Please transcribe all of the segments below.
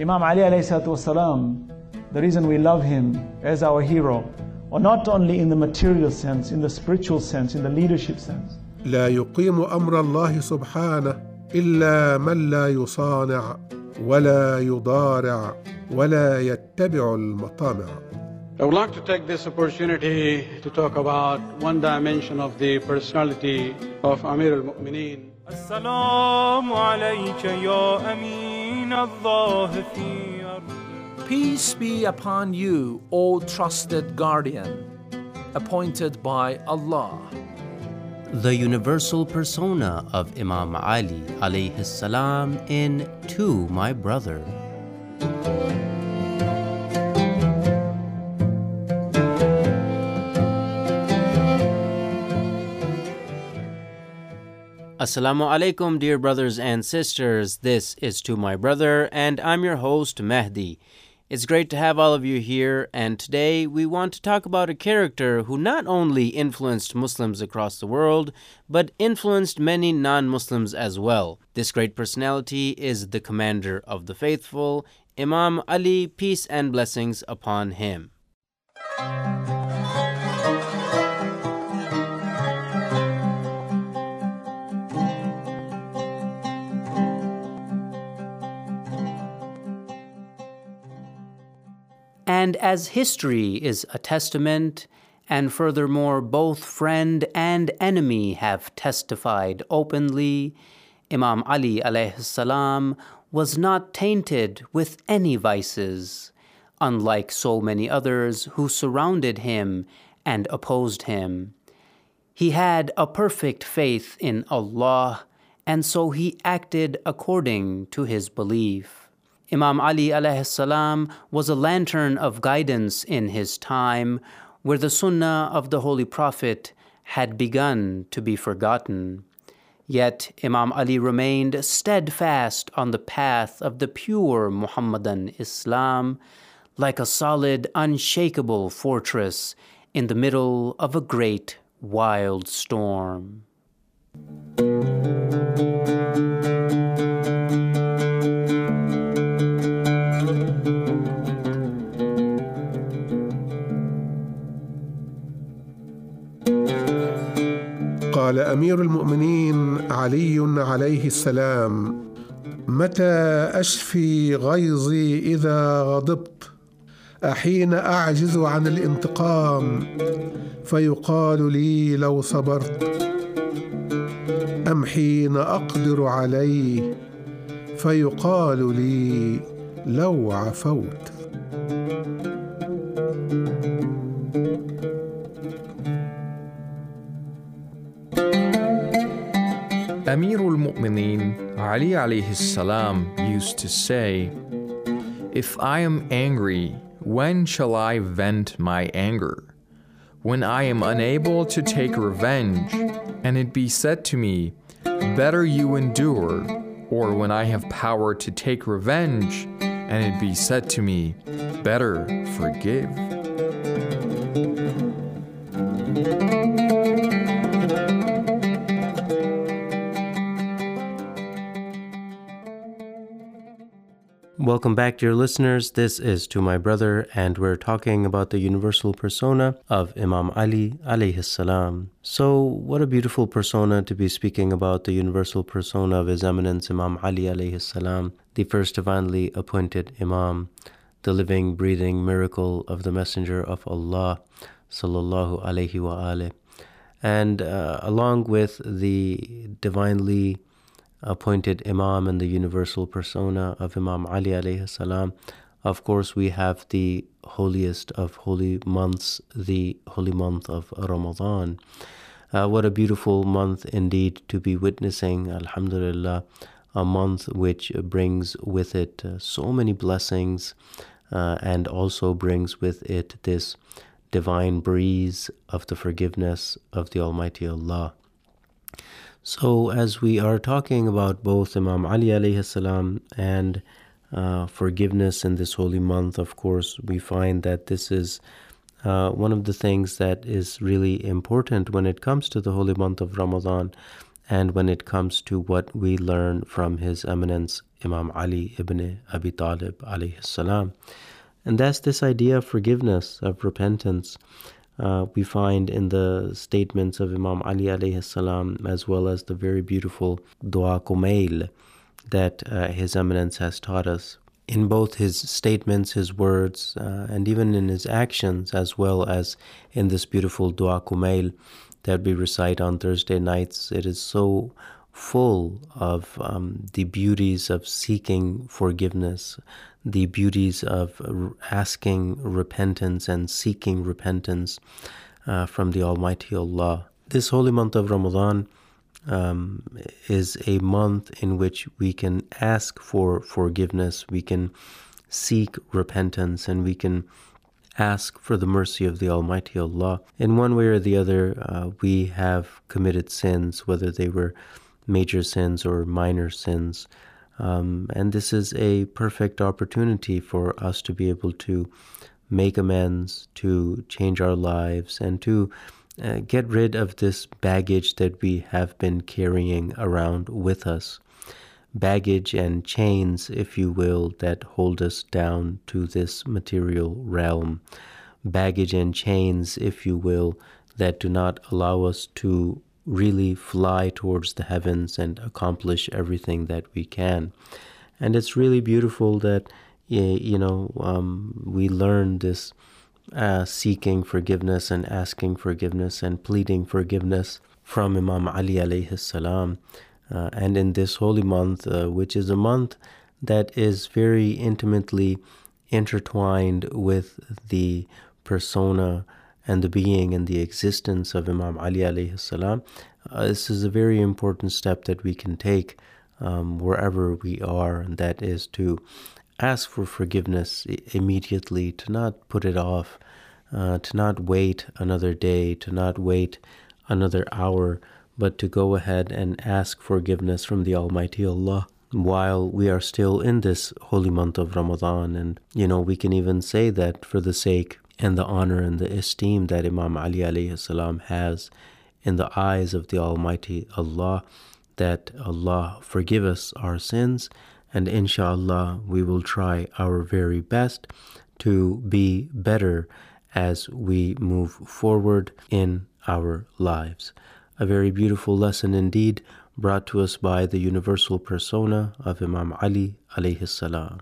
Imam Ali alayhi salatu wasalam, the reason we love him as our hero, or not only in the material sense, in the spiritual sense, in the leadership sense. لا يقيم أمر الله سبحانه إلا من لا يصانع ولا يضارع ولا يتبع المطامع. I would like to take this opportunity to talk about one dimension of the personality of Amir al-Mu'mineen. As-salamu alayka ya Amin Allah fi ardi. Peace be upon you, O trusted guardian, appointed by Allah. The universal persona of Imam Ali alayhi salam in To My Brother. Assalamu alaikum, dear brothers and sisters. This is To My Brother, and I'm your host, Mehdi. It's great to have all of you here, and today we want to talk about a character who not only influenced Muslims across the world, but influenced many non-Muslims as well. This great personality is the commander of the faithful, Imam Ali, peace and blessings upon him. And as history is a testament, and furthermore both friend and enemy have testified openly, Imam Ali alayhi salam was not tainted with any vices, unlike so many others who surrounded him and opposed him. He had a perfect faith in Allah, and so he acted according to his belief. Imam Ali alayhi salam was a lantern of guidance in his time, where the sunnah of the Holy Prophet had begun to be forgotten. Yet Imam Ali remained steadfast on the path of the pure Muhammadan Islam, like a solid, unshakable fortress in the middle of a great, wild storm. قال أمير المؤمنين علي عليه السلام: متى أشفي غيظي إذا غضبت؟ أحين أعجز عن الانتقام فيقال لي لو صبرت، أم حين أقدر عليه فيقال لي لو عفوت؟ Amirul Mu'mineen Ali alayhi salam used to say, "If I am angry, when shall I vent my anger? When I am unable to take revenge, and it be said to me, better you endure, or when I have power to take revenge, and it be said to me, better forgive." Welcome back, dear listeners. This is To My Brother, and we're talking about the universal persona of Imam Ali alayhi salam. So, what a beautiful persona to be speaking about, the universal persona of His Eminence Imam Ali alayhi salam, the first divinely appointed Imam, the living, breathing miracle of the Messenger of Allah, sallallahu alayhi wa alih. And along with the divinely appointed Imam and the universal persona of Imam Ali alayhi salam, of course we have the holiest of holy months, the holy month of Ramadan. What a beautiful month indeed to be witnessing, alhamdulillah, a month which brings with it so many blessings and also brings with it this divine breeze of the forgiveness of the Almighty Allah. So as we are talking about both Imam Ali alayhi salam and forgiveness in this holy month, of course, we find that this is one of the things that is really important when it comes to the holy month of Ramadan and when it comes to what we learn from His Eminence Imam Ali ibn Abi Talib alayhi salam. And that's this idea of forgiveness, of repentance. We find in the statements of Imam Ali alayhi salam, as well as the very beautiful Dua Kumail that His Eminence has taught us. In both his statements, his words, and even in his actions, as well as in this beautiful Dua Kumail that we recite on Thursday nights, it is so full of the beauties of seeking forgiveness, the beauties of asking repentance and seeking repentance from the Almighty Allah. This holy month of Ramadan is a month in which we can ask for forgiveness, we can seek repentance, and we can ask for the mercy of the Almighty Allah. In one way or the other, we have committed sins, whether they were major sins or minor sins. And this is a perfect opportunity for us to be able to make amends, to change our lives, and to get rid of this baggage that we have been carrying around with us. Baggage and chains, if you will, that hold us down to this material realm. Baggage and chains, if you will, that do not allow us to really fly towards the heavens and accomplish everything that we can. And it's really beautiful that, we learn this seeking forgiveness and asking forgiveness and pleading forgiveness from Imam Ali alayhi salam. And in this holy month, which is a month that is very intimately intertwined with the persona and the being and the existence of Imam Ali alayhi salam, this is a very important step that we can take wherever we are, and that is to ask for forgiveness immediately, to not put it off, to not wait another day, to not wait another hour, but to go ahead and ask forgiveness from the Almighty Allah while we are still in this holy month of Ramadan. And, we can even say that for the sake and the honor and the esteem that Imam Ali alayhi salam has in the eyes of the Almighty Allah, that Allah forgive us our sins, and inshallah we will try our very best to be better as we move forward in our lives. A very beautiful lesson indeed, brought to us by the universal persona of Imam Ali alayhi salam.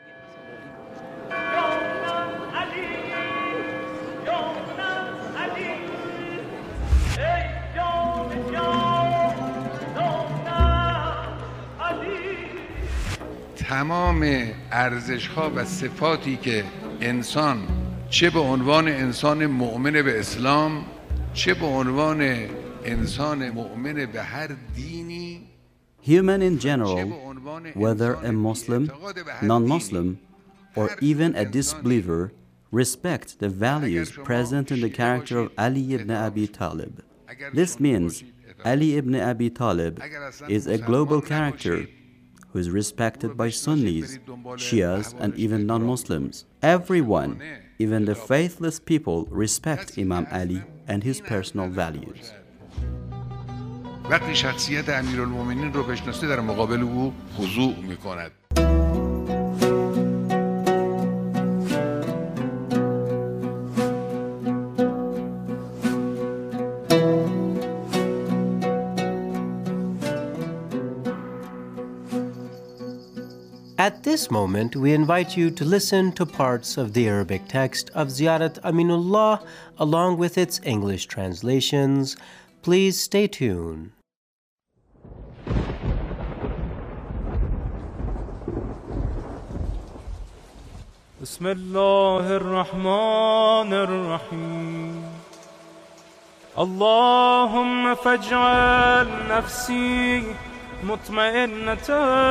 تمام ارزش‌ها و صفاتی که انسان چه به عنوان انسان مؤمن به اسلام، چه به عنوان انسان مؤمن به هر دینی، human in general, whether a Muslim, non-Muslim, or even a disbeliever, respect the values present in the character of Ali ibn Abi Talib. This means Ali ibn Abi Talib is a global character who is respected by Sunnis, Shias, and even non-Muslims. Everyone, even the faithless people, respect Imam Ali and his personal values. وقتی شخصیت امیرالمومنین رو بشناسه در مقابل او خضوع میکند. At this moment, we invite you to listen to parts of the Arabic text of Ziyarat Aminullah along with its English translations. Please stay tuned. بسم الله الرحمن الرحيم اللهم فاجعل نفسي مطمئنة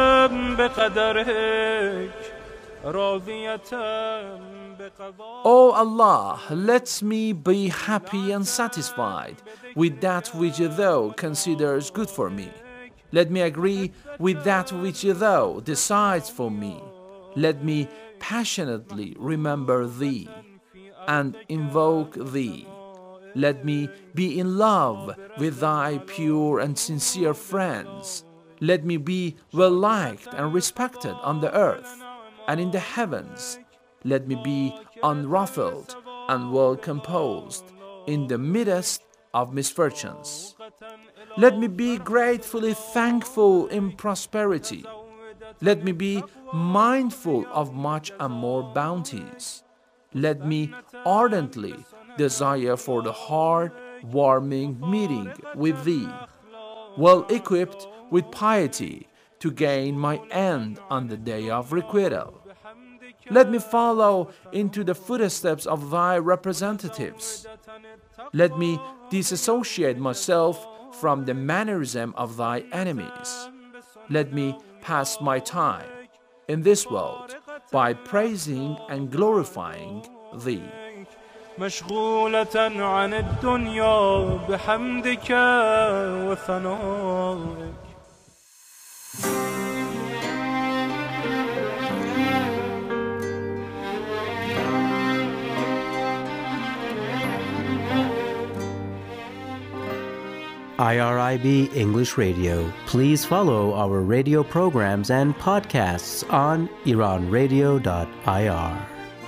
بقدرك راضية بقضائك. O Allah, let me be happy and satisfied with that which Thou considers good for me. Let me agree with that which Thou decides for me. Let me passionately remember Thee and invoke Thee. Let me be in love with Thy pure and sincere friends. Let me be well liked and respected on the earth, and in the heavens, let me be unruffled and well composed in the midst of misfortunes. Let me be gratefully thankful in prosperity. Let me be mindful of much and more bounties. Let me ardently desire for the heart-warming meeting with Thee, well equipped with piety to gain my end on the day of requital. Let me follow into the footsteps of Thy representatives. Let me disassociate myself from the mannerism of Thy enemies. Let me pass my time in this world by praising and glorifying Thee. مشغولة عن الدنيا بحمدك وثنائك. IRIB English Radio. Please follow our radio programs and podcasts on iranradio.ir.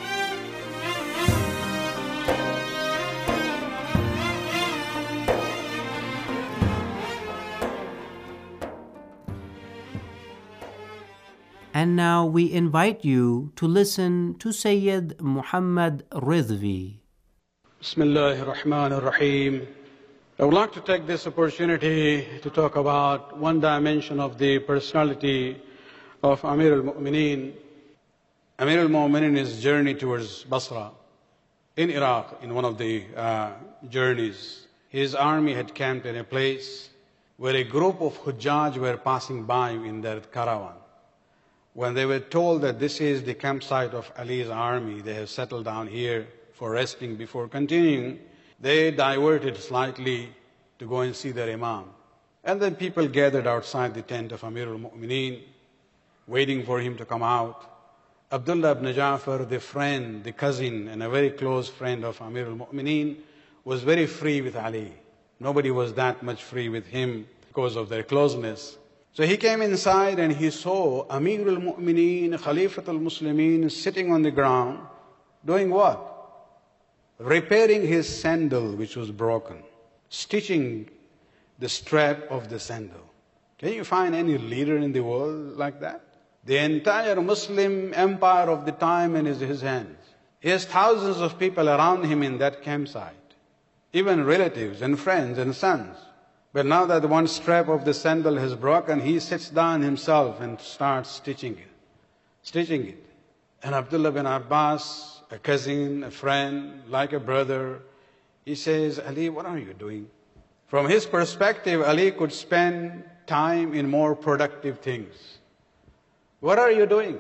And now we invite you to listen to Sayyid Muhammad Ridvi. Bismillahir Rahmanir Rahim. I would like to take this opportunity to talk about one dimension of the personality of Amir al-Mu'mineen. Amir al-Mu'mineen's journey towards Basra in Iraq, in one of the journeys, his army had camped in a place where a group of Hujjaj were passing by in their caravan. When they were told that this is the campsite of Ali's army, they have settled down here for resting before continuing, they diverted slightly to go and see their Imam. And then people gathered outside the tent of Amir al-Mu'mineen, waiting for him to come out. Abdullah ibn Ja'far, the friend, the cousin, and a very close friend of Amir al-Mu'mineen, was very free with Ali. Nobody was that much free with him because of their closeness. So he came inside and he saw Amir al-Mu'mineen, Khalifat al-Muslimin, sitting on the ground, doing what? Repairing his sandal which was broken, stitching the strap of the sandal. Can you find any leader in the world like that? The entire Muslim empire of the time is in his hands. He has thousands of people around him in that campsite, even relatives and friends and sons. But now that one strap of the sandal has broken, he sits down himself and starts stitching it. And Abdullah bin Abbas, a cousin, a friend, like a brother, he says, Ali, what are you doing? From his perspective, Ali could spend time in more productive things. What are you doing?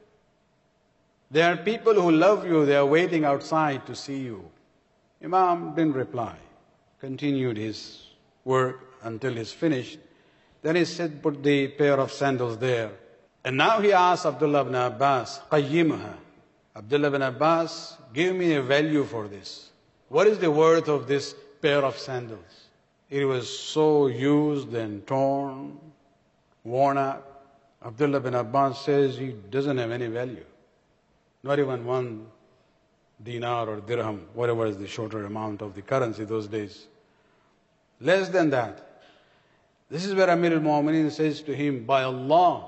There are people who love you, they are waiting outside to see you. Imam didn't reply, continued his work until he's finished. Then he said, put the pair of sandals there. And now he asked Abdullah ibn Abbas, qayyimha. Abdullah ibn Abbas, give me a value for this. What is the worth of this pair of sandals? It was so used and torn, worn out. Abdullah ibn Abbas says it doesn't have any value. Not even 1 dinar or dirham, whatever is the shorter amount of the currency those days. Less than that. This is where Amir al-Mu'mineen says to him, by Allah,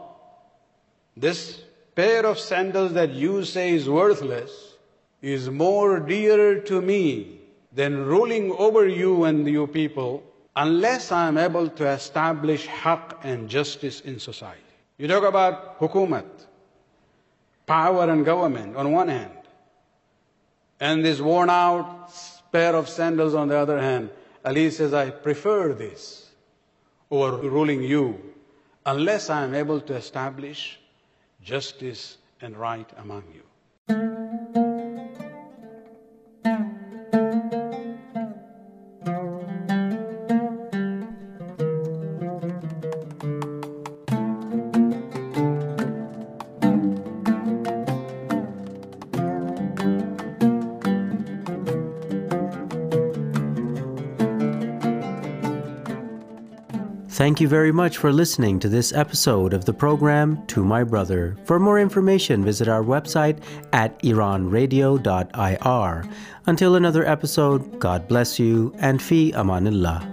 this pair of sandals that you say is worthless is more dear to me than ruling over you and you people, unless I am able to establish haqq and justice in society. You talk about hukumat, power and government on one hand, and this worn out pair of sandals on the other hand. Ali says, I prefer this over ruling you, unless I am able to establish justice and right among you. Thank you very much for listening to this episode of the program To My Brother. For more information, visit our website at iranradio.ir. Until another episode, God bless you and fi amanillah.